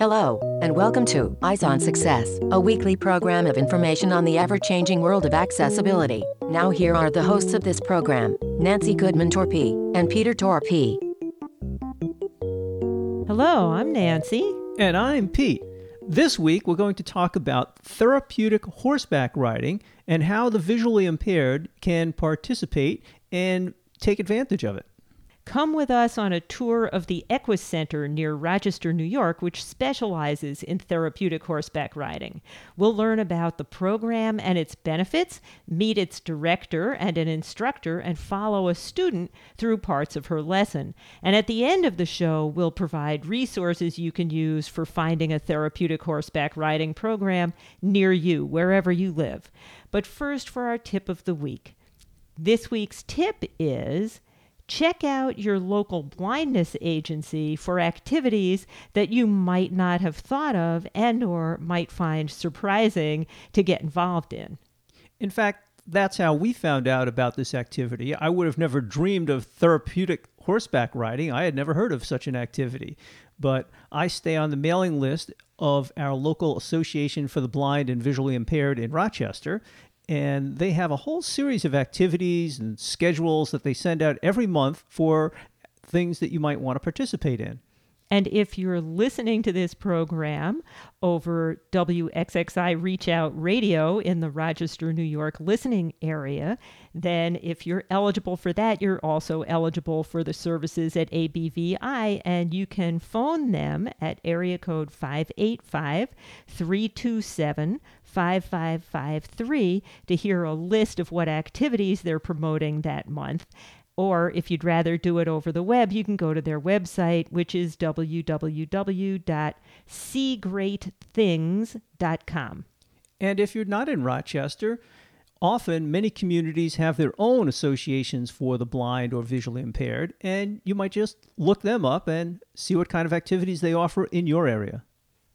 Hello, and welcome to Eyes on Success, a weekly program of information on the ever-changing world of accessibility. Now here are the hosts of this program, Nancy Goodman-Torpey and Peter Torpey. Hello, I'm Nancy. And I'm Pete. This week we're going to talk about therapeutic horseback riding and how the visually impaired can participate and take advantage of it. Come with us on a tour of the Equus Center near Rochester, New York, which specializes in therapeutic horseback riding. We'll learn about the program and its benefits, meet its director and an instructor, and follow a student through parts of her lesson. And at the end of the show, we'll provide resources you can use for finding a therapeutic horseback riding program near you, wherever you live. But first, for our tip of the week. This week's tip is: check out your local blindness agency for activities that you might not have thought of and or might find surprising to get involved in. In fact, that's how we found out about this activity. I would have never dreamed of therapeutic horseback riding. I had never heard of such an activity. But I stay on the mailing list of our local Association for the Blind and Visually Impaired in Rochester, and they have a whole series of activities and schedules that they send out every month for things that you might want to participate in. And if you're listening to this program over WXXI Reach Out Radio in the Rochester, New York listening area, then if you're eligible for that, you're also eligible for the services at ABVI, and you can phone them at area code 585-327-5553 to hear a list of what activities they're promoting that month. Or if you'd rather do it over the web, you can go to their website, which is www.seegreatthings.com. And if you're not in Rochester, often many communities have their own associations for the blind or visually impaired, and you might just look them up and see what kind of activities they offer in your area.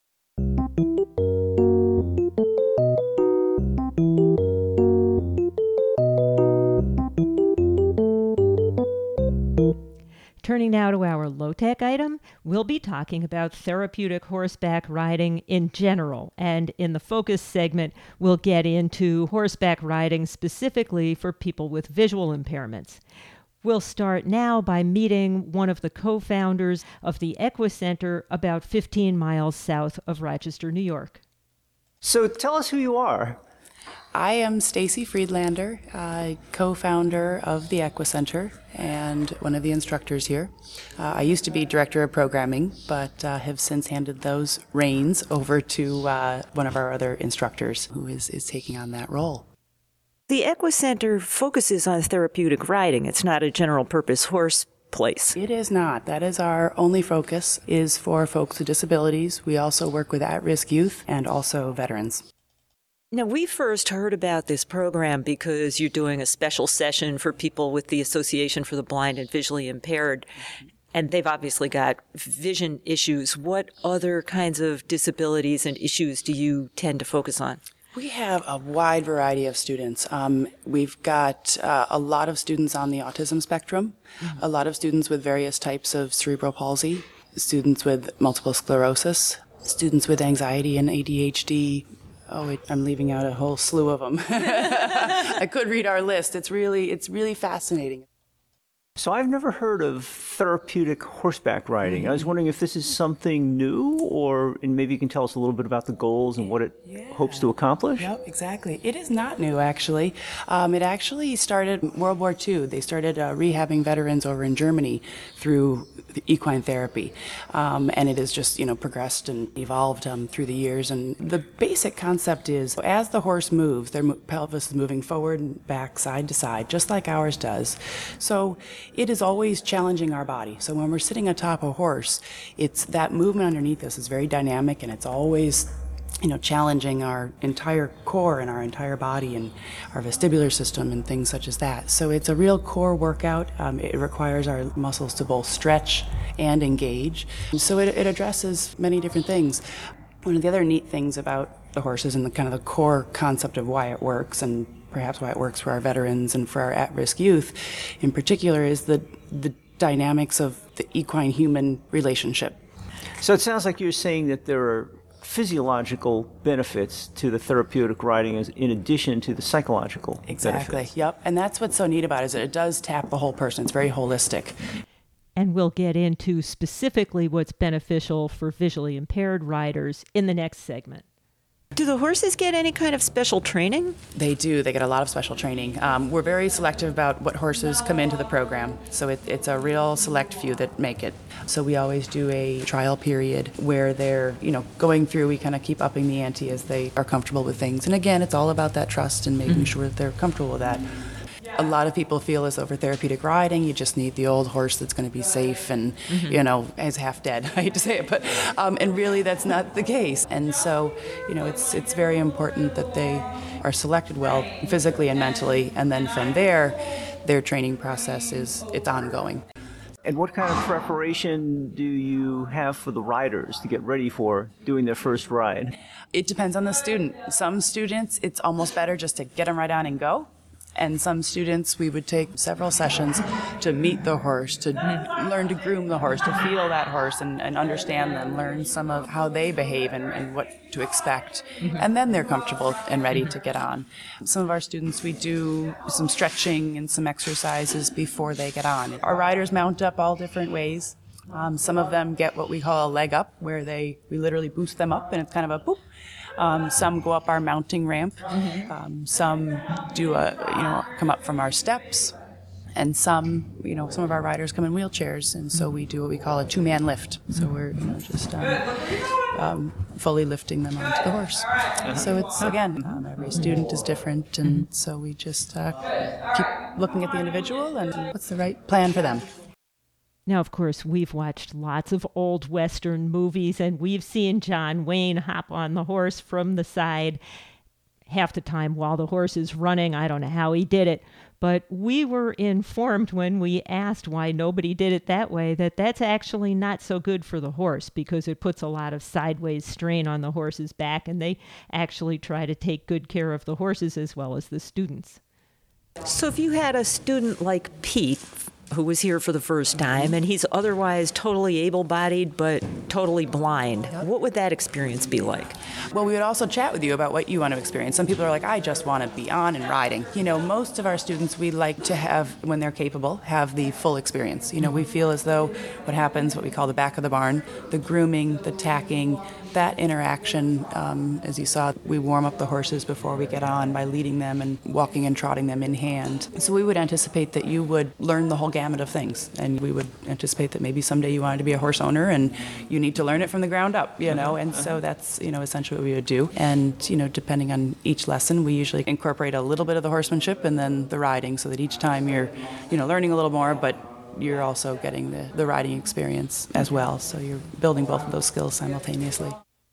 Turning now to our low-tech item, we'll be talking about therapeutic horseback riding in general. And in the focus segment, we'll get into horseback riding specifically for people with visual impairments. We'll start now by meeting one of the co-founders of the Equus Center about 15 miles south of Rochester, New York. So tell us who you are. I am Stacy Friedlander, co-founder of the Equus Center and one of the instructors here. I used to be director of programming, but have since handed those reins over to one of our other instructors who is taking on that role. The Equus Center focuses on therapeutic riding. It's not a general-purpose horse place. It is not. That is our only focus, is for folks with disabilities. We also work with at-risk youth and also veterans. Now, we first heard about this program because you're doing a special session for people with the Association for the Blind and Visually Impaired, and they've obviously got vision issues. What other kinds of disabilities and issues do you tend to focus on? We have a wide variety of students. We've got a lot of students on the autism spectrum, a lot of students with various types of cerebral palsy, students with multiple sclerosis, students with anxiety and ADHD. I'm leaving out a whole slew of them. I could read our list. It's really fascinating. So I've never heard of therapeutic horseback riding. I was wondering if this is something new, and maybe you can tell us a little bit about the goals and what it hopes to accomplish? Yep, exactly. It is not new, actually. It actually started in World War II. They started rehabbing veterans over in Germany through equine therapy. And it has just, progressed and evolved through the years. And the basic concept is, as the horse moves, their pelvis is moving forward and back, side to side, just like ours does. So it is always challenging our body. So when we're sitting atop a horse, it's that movement underneath us is very dynamic, and it's always challenging our entire core and our entire body and our vestibular system and things such as that. So it's a real core workout. It requires our muscles to both stretch and engage. And so it addresses many different things. One of the other neat things about the horses and the kind of the core concept of why it works, and perhaps why it works for our veterans and for our at-risk youth in particular, is the dynamics of the equine-human relationship. So it sounds like you're saying that there are physiological benefits to the therapeutic riding in addition to the psychological Exactly. benefits. Yep. And that's what's so neat about it, is that it does tap the whole person. It's very holistic. And we'll get into specifically what's beneficial for visually impaired riders in the next segment. Do the horses get any kind of special training? They do. They get a lot of special training. We're very selective about what horses come into the program. So it's a real select few that make it. So we always do a trial period where they're, going through. We kind of keep upping the ante as they are comfortable with things. And again, it's all about that trust and making sure that they're comfortable with that. A lot of people feel as though for therapeutic riding, you just need the old horse that's going to be safe and, is half dead. I hate to say it, but and really that's not the case. And so, it's very important that they are selected well physically and mentally, and then from there, their training process it's ongoing. And what kind of preparation do you have for the riders to get ready for doing their first ride? It depends on the student. Some students, it's almost better just to get them right on and go. And some students, we would take several sessions to meet the horse, to learn to groom the horse, to feel that horse and understand them, learn some of how they behave and what to expect. And then they're comfortable and ready to get on. Some of our students, we do some stretching and some exercises before they get on. Our riders mount up all different ways. Some of them get what we call a leg up, where we literally boost them up and it's kind of a boop. Some go up our mounting ramp. Some do come up from our steps. And some of our riders come in wheelchairs, and so we do what we call a two-man lift. So we're just fully lifting them onto the horse. So it's, again, every student is different, and so we just keep looking at the individual and what's the right plan for them. Now, of course, we've watched lots of old Western movies, and we've seen John Wayne hop on the horse from the side half the time while the horse is running. I don't know how he did it, but we were informed when we asked why nobody did it that way that that's actually not so good for the horse, because it puts a lot of sideways strain on the horse's back, and they actually try to take good care of the horses as well as the students. So if you had a student like Pete, who was here for the first time, and he's otherwise totally able-bodied but totally blind, what would that experience be like? Well, we would also chat with you about what you want to experience. Some people are like, I just want to be on and riding. Most of our students, we like to have, when they're capable, have the full experience. We feel as though what happens, what we call the back of the barn, the grooming, the tacking, that interaction, as you saw, we warm up the horses before we get on by leading them and walking and trotting them in hand. So we would anticipate that you would learn the whole gamut of things, and we would anticipate that maybe someday you wanted to be a horse owner and you need to learn it from the ground up, and so that's, essentially what we would do. And, depending on each lesson, we usually incorporate a little bit of the horsemanship and then the riding, so that each time you're, learning a little more, but you're also getting the riding experience as well. So you're building both of those skills simultaneously.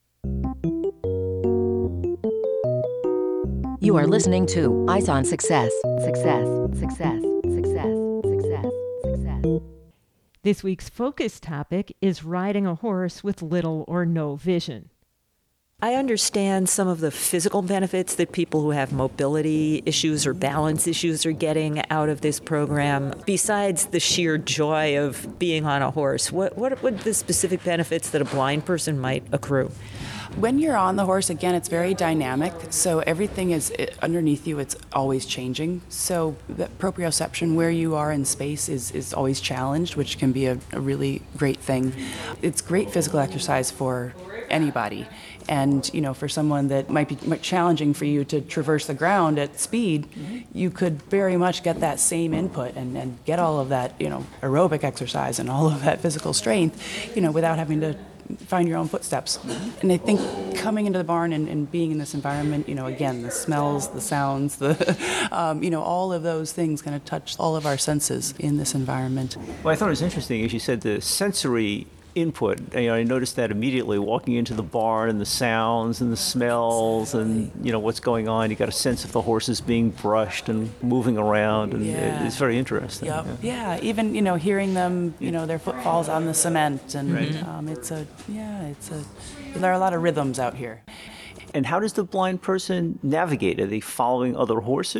You are listening to Eyes on Success. Success, success, success, success, success. This week's focus topic is riding a horse with little or no vision. I understand some of the physical benefits that people who have mobility issues or balance issues are getting out of this program. Besides the sheer joy of being on a horse, what would the specific benefits that a blind person might accrue? When you're on the horse, again, it's very dynamic, so everything is underneath you, it's always changing. So the proprioception, where you are in space, is always challenged, which can be a really great thing. It's great physical exercise for anybody. And, for someone that might be challenging for you to traverse the ground at speed, you could very much get that same input and get all of that, aerobic exercise and all of that physical strength, without having to find your own footsteps. And I think coming into the barn and being in this environment, again, the smells, the sounds, all of those things kind of touch all of our senses in this environment. Well, I thought it was interesting, as you said, the sensory input. I noticed that immediately walking into the barn, and the sounds and the smells and what's going on. You got a sense of the horses being brushed and moving around, and it's very interesting. Yep. Yeah, even hearing them, their footfalls on the cement, and there are a lot of rhythms out here. And how does the blind person navigate? Are they following other horses?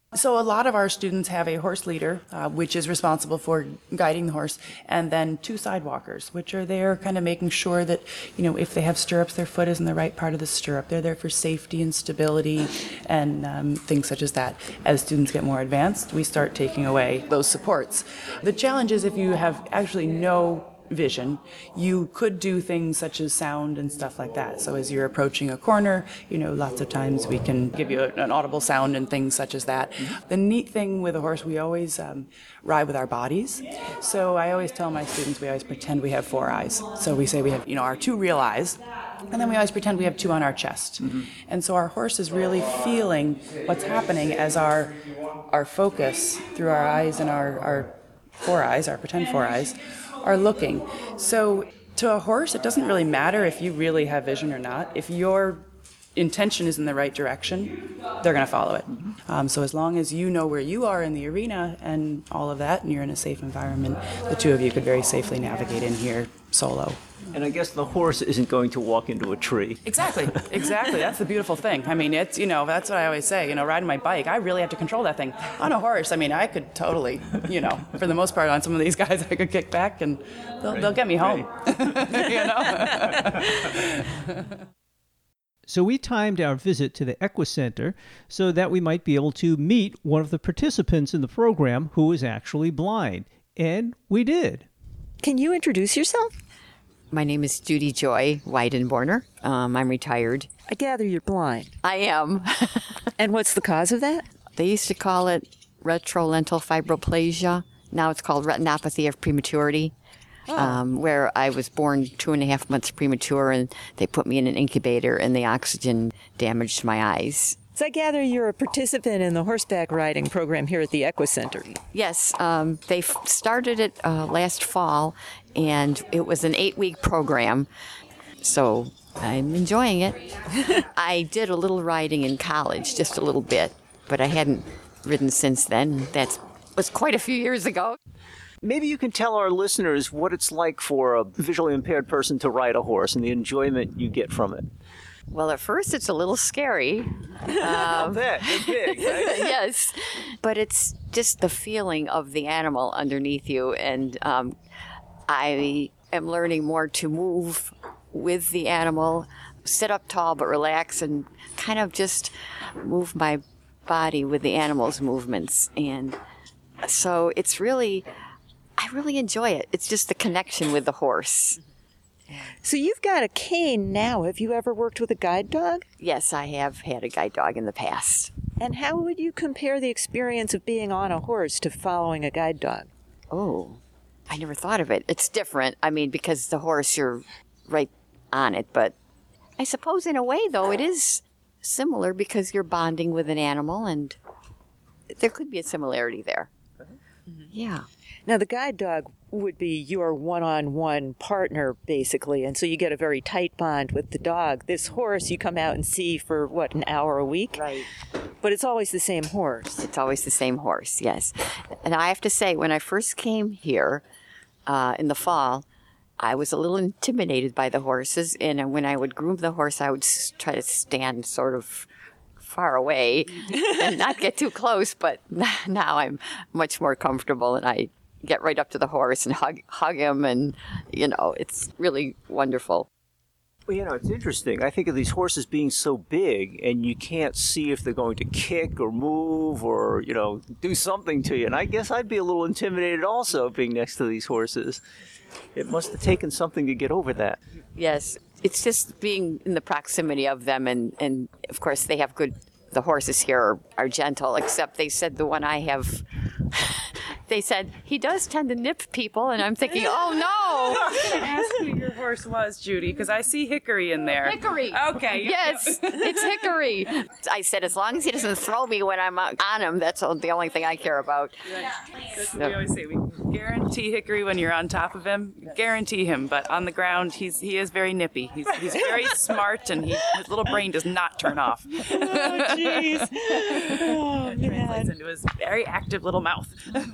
So a lot of our students have a horse leader, which is responsible for guiding the horse, and then 2 sidewalkers, which are there kind of making sure that, if they have stirrups, their foot is in the right part of the stirrup. They're there for safety and stability and things such as that. As students get more advanced, we start taking away those supports. The challenge is if you have actually no vision, you could do things such as sound and stuff like that. So as you're approaching a corner, lots of times we can give you an audible sound and things such as that. The neat thing with a horse, we always ride with our bodies. So I always tell my students, we always pretend we have 4 eyes. So we say we have, our 2 real eyes, and then we always pretend we have 2 on our chest. And so our horse is really feeling what's happening as our focus through our eyes and our 4 eyes, our pretend 4 eyes, are looking. So to a horse, it doesn't really matter if you really have vision or not. If your intention is in the right direction, they're going to follow it. So as long as you know where you are in the arena and all of that, and you're in a safe environment, the 2 of you could very safely navigate in here solo. And I guess the horse isn't going to walk into a tree. Exactly. That's the beautiful thing. I mean, it's, that's what I always say, riding my bike, I really have to control that thing. On a horse, I mean, I could totally, for the most part on some of these guys, I could kick back and they'll get me home. So we timed our visit to the Equicenter so that we might be able to meet one of the participants in the program who is actually blind. And we did. Can you introduce yourself? My name is Judy Joy Weidenborner. I'm retired. I gather you're blind. I am. And what's the cause of that? They used to call it retrolental fibroplasia. Now it's called retinopathy of prematurity, where I was born 2.5 months premature, and they put me in an incubator, and the oxygen damaged my eyes. So I gather you're a participant in the horseback riding program here at the Equicenter. Yes, they started it last fall, and it was an 8-week program, so I'm enjoying it. I did a little riding in college, just a little bit, but I hadn't ridden since then. That was quite a few years ago. Maybe you can tell our listeners what it's like for a visually impaired person to ride a horse and the enjoyment you get from it. Well, at first it's a little scary. I'll bet. They're big, right? Yes. But it's just the feeling of the animal underneath you. And I am learning more to move with the animal, sit up tall but relax, and kind of just move my body with the animal's movements. And so it's really, I really enjoy it. It's just the connection with the horse. So you've got a cane now. Have you ever worked with a guide dog? Yes, I have had a guide dog in the past. And how would you compare the experience of being on a horse to following a guide dog? Oh, I never thought of it. It's different. I mean, because the horse, you're right on it. But I suppose in a way, though, it is similar because you're bonding with an animal, and there could be a similarity there. Yeah. Now, the guide dog would be your one-on-one partner, basically, and so you get a very tight bond with the dog. This horse you come out and see for, an hour a week? Right. But it's always the same horse. It's always the same horse, yes. And I have to say, when I first came here in the fall, I was a little intimidated by the horses, and when I would groom the horse, I would try to stand sort of far away and not get too close, but now I'm much more comfortable, and I get right up to the horse and hug him, and, it's really wonderful. Well, it's interesting. I think of these horses being so big, and you can't see if they're going to kick or move or, do something to you. And I guess I'd be a little intimidated also being next to these horses. It must have taken something to get over that. Yes, it's just being in the proximity of them, and of course they have the horses here are gentle, except they said the one I have, they said, he does tend to nip people, and I'm thinking, oh no! I was going to ask who your horse was, Judy, because I see Hickory in there. Hickory! Okay. Yes, it's Hickory. I said, as long as he doesn't throw me when I'm on him, that's the only thing I care about. That's what we always say. We guarantee Hickory when you're on top of him. Guarantee him, but on the ground, he is very nippy. He's very smart, and his little brain does not turn off. Oh, jeez. Oh, It translates into his very active little mouth.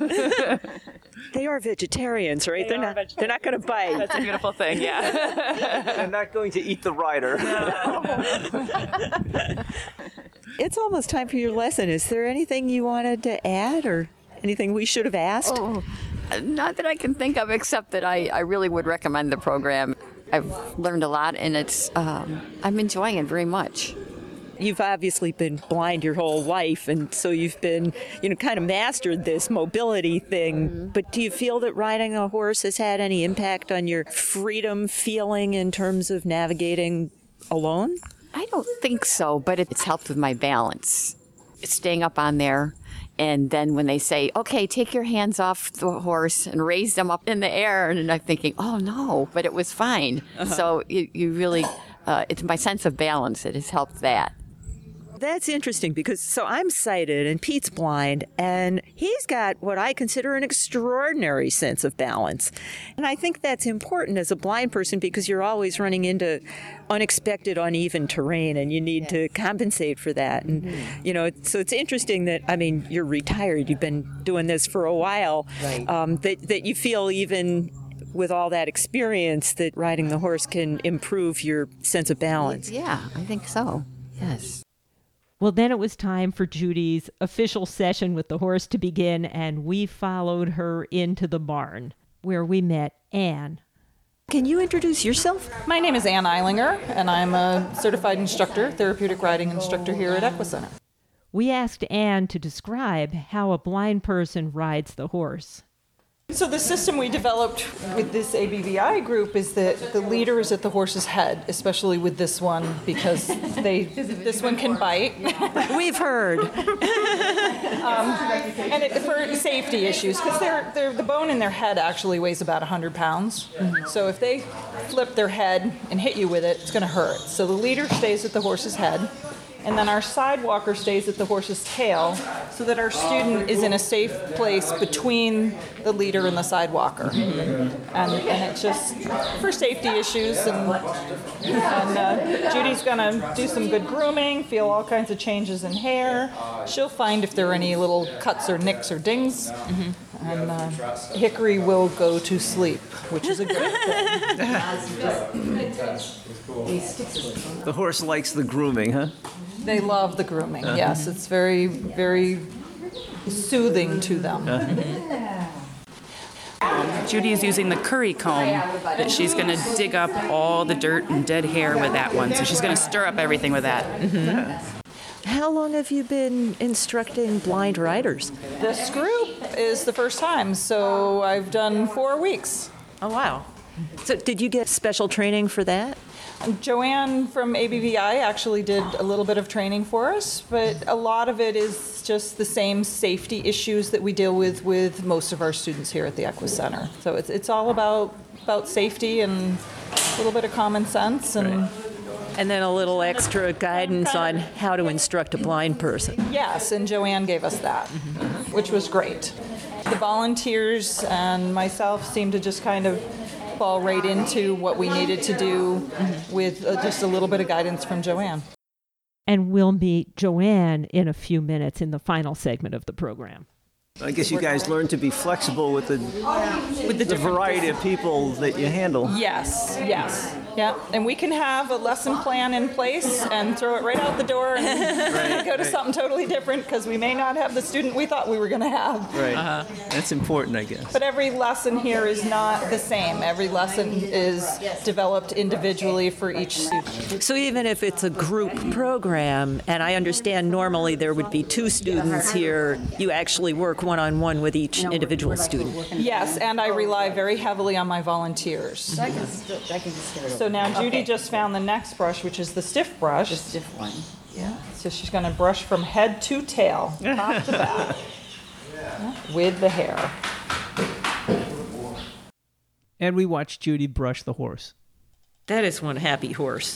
They are vegetarians, right? They're not going to bite. That's a beautiful thing, yeah. I'm not going to eat the rider. It's almost time for your lesson. Is there anything you wanted to add or anything we should have asked? Oh, not that I can think of, except that I really would recommend the program. I've learned a lot, and I'm enjoying it very much. You've obviously been blind your whole life, and so you've been, kind of mastered this mobility thing. Mm-hmm. But do you feel that riding a horse has had any impact on your freedom feeling in terms of navigating alone? I don't think so, but it's helped with my balance. Staying up on there, and then when they say, okay, take your hands off the horse and raise them up in the air, and I'm thinking, oh no, but it was fine. Uh-huh. So you really, it's my sense of balance. It has helped that. That's interesting because I'm sighted and Pete's blind, and he's got what I consider an extraordinary sense of balance. And I think that's important as a blind person because you're always running into unexpected, uneven terrain, and you need to compensate for that. And, so it's interesting that, you're retired. You've been doing this for a while, right. That you feel even with all that experience that riding the horse can improve your sense of balance. Yeah, I think so. Yes. Well, then it was time for Judy's official session with the horse to begin, and we followed her into the barn, where we met Anne. Can you introduce yourself? My name is Anne Eilinger, and I'm a certified instructor, therapeutic riding instructor here at Equicenter. We asked Anne to describe how a blind person rides the horse. So the system we developed with this ABVI group is that the leader is at the horse's head, especially with this one, because this one can bite. We've heard. And for safety issues, because the bone in their head actually weighs about 100 pounds. Mm-hmm. So if they flip their head and hit you with it, it's going to hurt. So the leader stays at the horse's head. And then our sidewalker stays at the horse's tail so that our student is in a safe place between the leader and the sidewalker. Mm-hmm. And it's just for safety issues. And Judy's going to do some good grooming, feel all kinds of changes in hair. She'll find if there are any little cuts or nicks or dings. Mm-hmm. And Hickory will go to sleep, which is a good thing. The horse likes the grooming, huh? They love the grooming, yes. It's very, very soothing to them. Judy is using the curry comb, that she's going to dig up all the dirt and dead hair with that one. So she's going to stir up everything with that. Mm-hmm. How long have you been instructing blind riders? This group is the first time, so I've done 4 weeks. Oh, wow. So did you get special training for that? Joanne from ABVI actually did a little bit of training for us, but a lot of it is just the same safety issues that we deal with most of our students here at the Equicenter. So it's all about safety and a little bit of common sense and... And then a little extra guidance on how to instruct a blind person. Yes, and Joanne gave us that, which was great. The volunteers and myself seemed to just kind of fall right into what we needed to do with just a little bit of guidance from Joanne. And we'll meet Joanne in a few minutes in the final segment of the program. I guess you guys learn to be flexible with the variety of people that you handle. Yes. Yeah, and we can have a lesson plan in place and throw it right out the door and go to something totally different because we may not have the student we thought we were going to have. Right. That's important, I guess. But every lesson here is not the same. Every lesson is developed individually for each student. So even if it's a group program, and I understand normally there would be 2 students here, you actually work one-on-one with each individual student. Yes, and I rely very heavily on my volunteers. So now Judy just found the next brush, which is the stiff brush. The stiff one. Yeah. So she's going to brush from head to tail, top to back, with the hair. And we watched Judy brush the horse. That is one happy horse.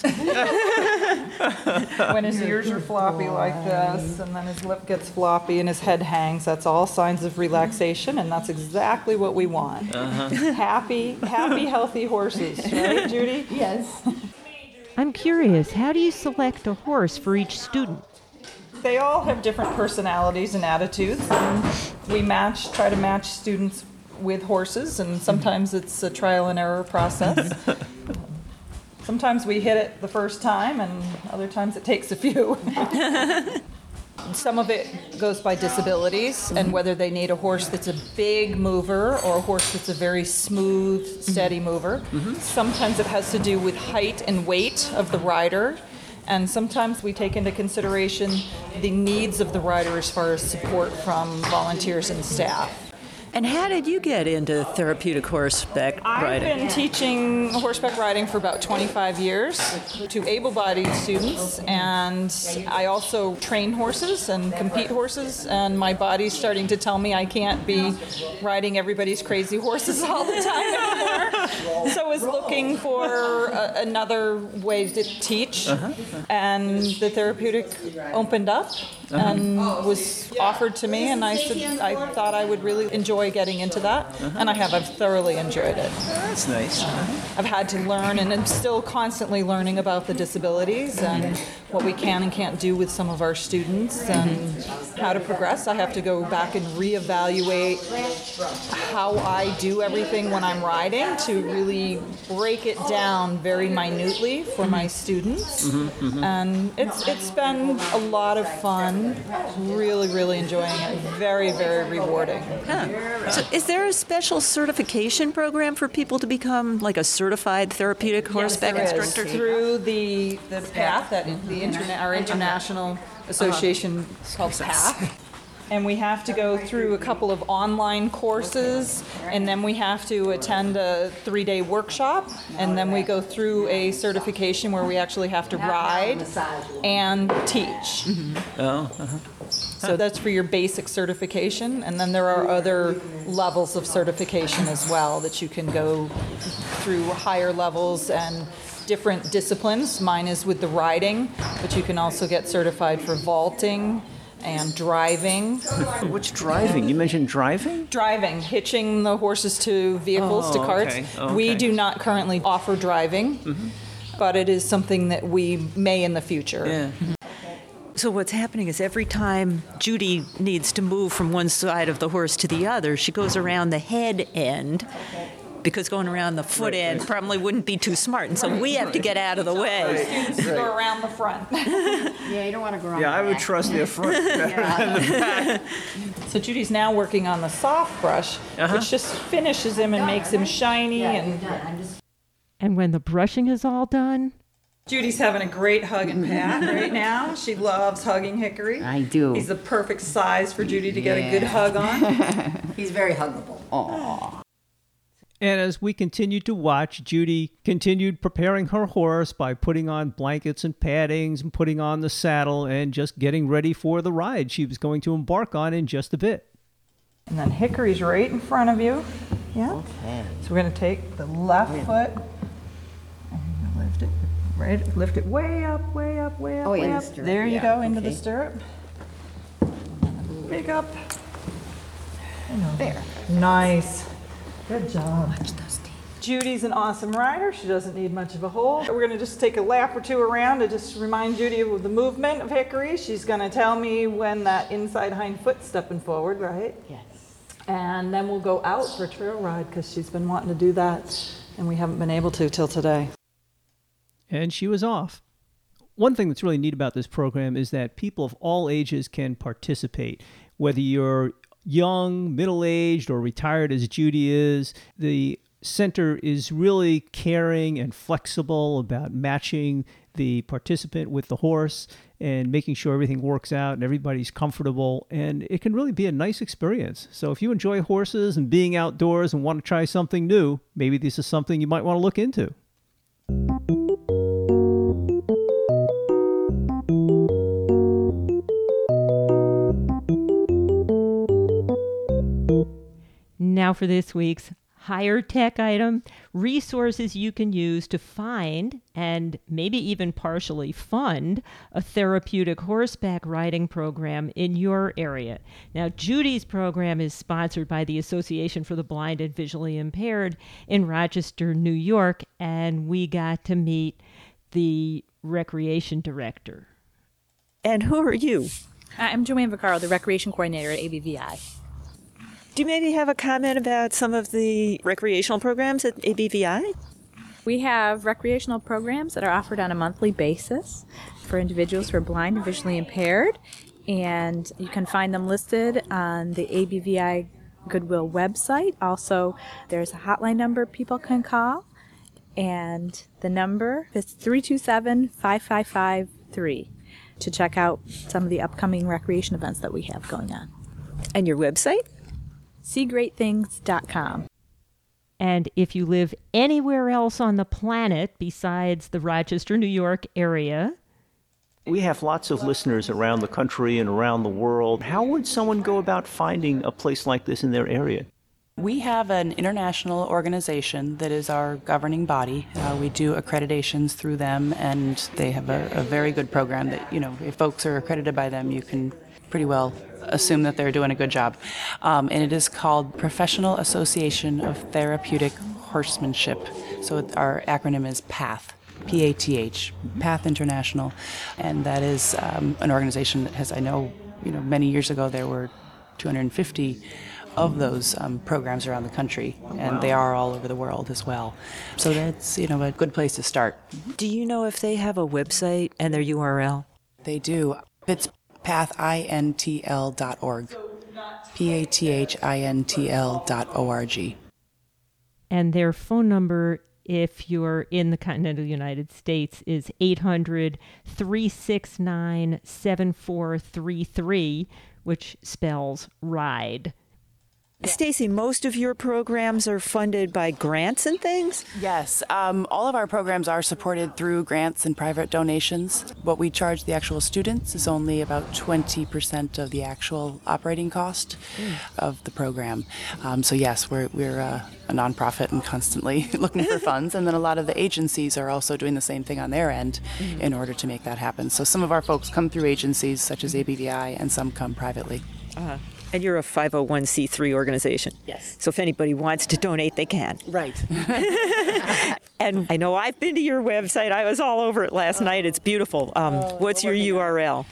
When his ears are floppy like this, and then his lip gets floppy and his head hangs, that's all signs of relaxation, and that's exactly what we want. Happy, healthy horses, right, Judy? Yes. I'm curious, how do you select a horse for each student? They all have different personalities and attitudes, and we try to match students with horses, and sometimes it's a trial and error process. Sometimes we hit it the first time, and other times it takes a few. Some of it goes by disabilities and whether they need a horse that's a big mover or a horse that's a very smooth, steady mover. Sometimes it has to do with height and weight of the rider. And sometimes we take into consideration the needs of the rider as far as support from volunteers and staff. And how did you get into therapeutic horseback riding? I've been teaching horseback riding for about 25 years to able-bodied students, and I also train horses and compete horses, and my body's starting to tell me I can't be riding everybody's crazy horses all the time anymore. So I was looking for another way to teach, and the therapeutic opened up and was offered to me, and I said I thought I would really enjoy getting into that, and I have. I've thoroughly enjoyed it. That's nice. I've had to learn, and I'm still constantly learning about the disabilities and what we can and can't do with some of our students and how to progress. I have to go back and reevaluate how I do everything when I'm riding to really break it down very minutely for my students. And it's been a lot of fun, really, really enjoying it. Very, very rewarding. So is there a special certification program for people to become like a certified therapeutic horseback instructor? Through the PATH, our international association called PATH. And we have to go through a couple of online courses, and then we have to attend a 3-day workshop, and then we go through a certification where we actually have to ride and teach. So that's for your basic certification, and then there are other levels of certification as well that you can go through higher levels and different disciplines. Mine is with the riding, but you can also get certified for vaulting and driving. What's driving? You mentioned driving? Driving, hitching the horses to vehicles, to carts. Okay. We do not currently offer driving, but it is something that we may in the future. Yeah. So what's happening is every time Judy needs to move from one side of the horse to the other, she goes around the head end, because going around the foot end probably wouldn't be too smart, and so we have to get out of the way. Students go around the front. Yeah, you don't want to go around. Yeah, I would trust the front better than the back. So Judy's now working on the soft brush, which just finishes him and makes him shiny. And when the brushing is all done, Judy's having a great hug and pat right now. She loves hugging Hickory. I do. He's the perfect size for Judy to get a good hug on. He's very huggable. Aww. And as we continued to watch, Judy continued preparing her horse by putting on blankets and paddings and putting on the saddle and just getting ready for the ride she was going to embark on in just a bit. And then Hickory's right in front of you. Yeah. Okay. So we're going to take the left foot and lift it right, lift it way up, way up, way up, way up. There you go, into the stirrup. Big up. There. Nice. Good job. Watch those teeth. Judy's an awesome rider. She doesn't need much of a hold. We're going to just take a lap or two around to just remind Judy of the movement of Hickory. She's going to tell me when that inside hind foot's stepping forward, right? Yes. And then we'll go out for a trail ride because she's been wanting to do that, and we haven't been able to till today. And she was off. One thing that's really neat about this program is that people of all ages can participate, whether you're young, middle-aged, or retired as Judy is. The center is really caring and flexible about matching the participant with the horse and making sure everything works out and everybody's comfortable. And it can really be a nice experience. So if you enjoy horses and being outdoors and want to try something new, maybe this is something you might want to look into. now for this week's higher tech item, resources you can use to find and maybe even partially fund a therapeutic horseback riding program in your area. Now, Judy's program is sponsored by the Association for the Blind and Visually Impaired in Rochester, New York, and we got to meet the recreation director. And who are you? I'm Joanne Vaccaro, the recreation coordinator at ABVI. Do you maybe have a comment about some of the recreational programs at ABVI? We have recreational programs that are offered on a monthly basis for individuals who are blind and visually impaired, and you can find them listed on the ABVI Goodwill website. Also, there's a hotline number people can call, and the number is 327-5553 to check out some of the upcoming recreation events that we have going on. And your website? SeeGreatThings.com. And if you live anywhere else on the planet besides the Rochester, New York area, we have lots of listeners around the country and around the world. How would someone go about finding a place like this in their area? We have an international organization that is our governing body. We do accreditations through them, and they have a very good program that, if folks are accredited by them, you can pretty well assume that they're doing a good job. And it is called Professional Association of Therapeutic Horsemanship. So our acronym is PATH. PATH, PATH International. And that is an organization that has, many years ago there were 250 of those programs around the country, and they are all over the world as well. So that's, a good place to start. Do you know if they have a website and their URL? They do. It's pathintl.org. pathintl.org. and their phone number, if you're in the continental United States, is 800-369-7433, which spells RIDE. Stacy, most of your programs are funded by grants and things? Yes. All of our programs are supported through grants and private donations. What we charge the actual students is only about 20% of the actual operating cost of the program. So yes, we're a nonprofit and constantly looking for funds. And then a lot of the agencies are also doing the same thing on their end in order to make that happen. So some of our folks come through agencies such as ABVI, and some come privately. And you're a 501c3 organization. Yes. So if anybody wants to donate, they can. Right. And I know I've been to your website. I was all over it last night. It's beautiful. What's your URL?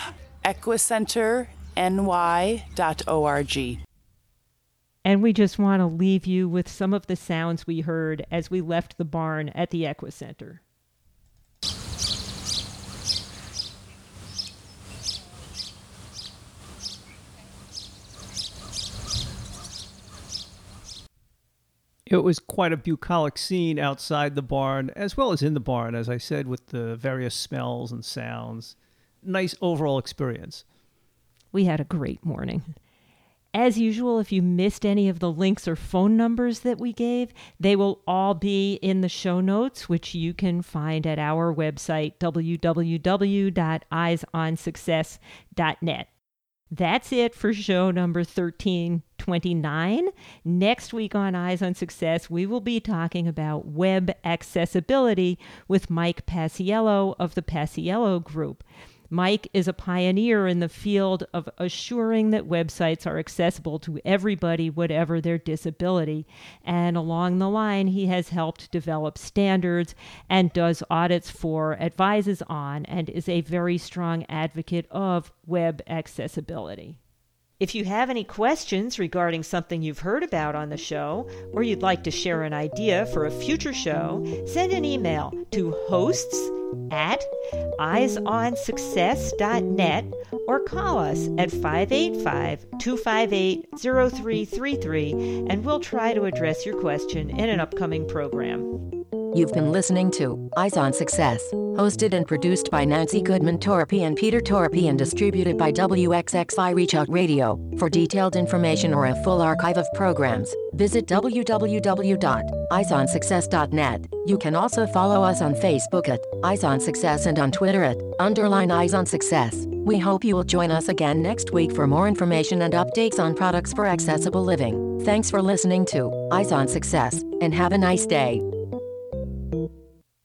EquicenterNY.org. And we just want to leave you with some of the sounds we heard as we left the barn at the Equicenter. It was quite a bucolic scene outside the barn, as well as in the barn, as I said, with the various smells and sounds. Nice overall experience. We had a great morning. As usual, if you missed any of the links or phone numbers that we gave, they will all be in the show notes, which you can find at our website, www.eyesonsuccess.net. That's it for show number 1329. Next week on Eyes on Success, we will be talking about web accessibility with Mike Paciello of the Paciello Group. Mike is a pioneer in the field of assuring that websites are accessible to everybody, whatever their disability. And along the line, he has helped develop standards and does audits for, advises on, and is a very strong advocate of web accessibility. If you have any questions regarding something you've heard about on the show, or you'd like to share an idea for a future show, send an email to hosts@eyesonsuccess.net or call us at 585-258-0333, and we'll try to address your question in an upcoming program. You've been listening to Eyes on Success, hosted and produced by Nancy Goodman Torpy and Peter Torpy and distributed by WXXI Reach Out Radio. For detailed information or a full archive of programs, visit www.eyesonsuccess.net. You can also follow us on Facebook at Eyes on Success and on Twitter at _Eyes on Success. We hope you will join us again next week for more information and updates on products for accessible living. Thanks for listening to Eyes on Success, and have a nice day.